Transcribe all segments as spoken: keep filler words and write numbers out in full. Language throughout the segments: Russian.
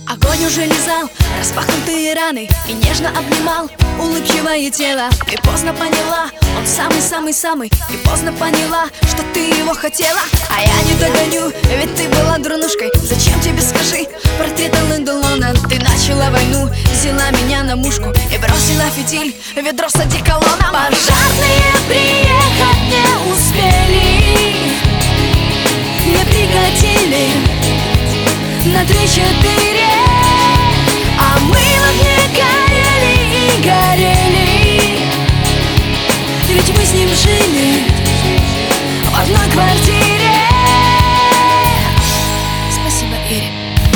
Огонь уже лизал распахнутые раны и нежно обнимал улыбчивое тело. Ты поздно поняла, он самый-самый-самый. И поздно поняла, что ты его хотела. А я не догоню, ведь ты была дурнушкой. Зачем тебе, скажи, портрет Ален Делона? Ты начала войну, взяла меня на мушку и бросила фитиль, ведро с одеколоном. Пожарные приехать не успели, не прикатили на три-четыре, а мы в огне горели и горели. Ведь мы с ним жили в одной квартире. Спасибо, Ире.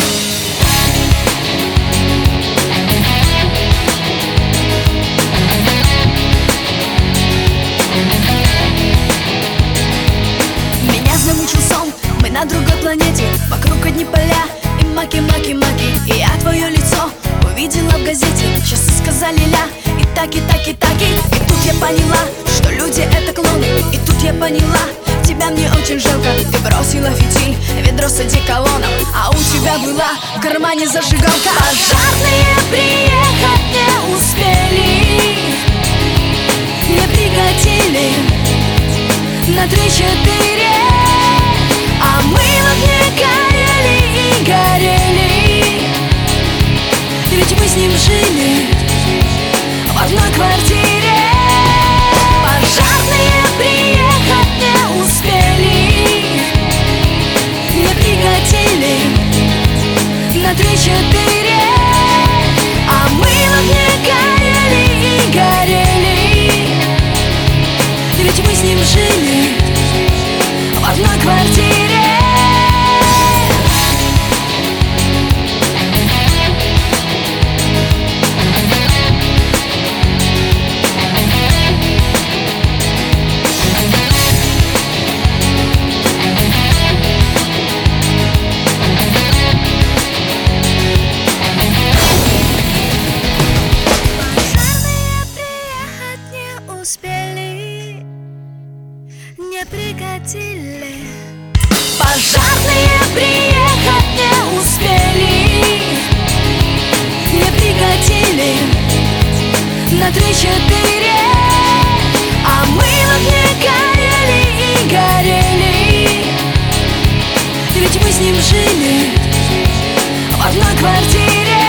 Меня замучил сон, мы на другой планете. Вокруг одни поля и маки, маки, маки. И я твое лицо увидела в газете. Часы сказали ля, и таки, таки, таки. И тут я поняла, что люди это клоны. И тут я поняла, тебя мне очень жалко. Ты бросила фитиль, ведро с одеколоном, а у тебя была в кармане зажигалка. Пожарные приехать не успели, не прикатили на три-четыре, а мы в огне горели и горели. Ведь мы с ним жили в одной квартире. Пожарные приехать не успели, не прикатили на три-четыре, а мы в огне горели и горели. Ведь мы с ним жили в одной квартире. Успели, не прикатили. Пожарные приехать не успели, не прикатили на три-четыре, а мы в огне горели и горели. Ведь мы с ним жили в одной квартире.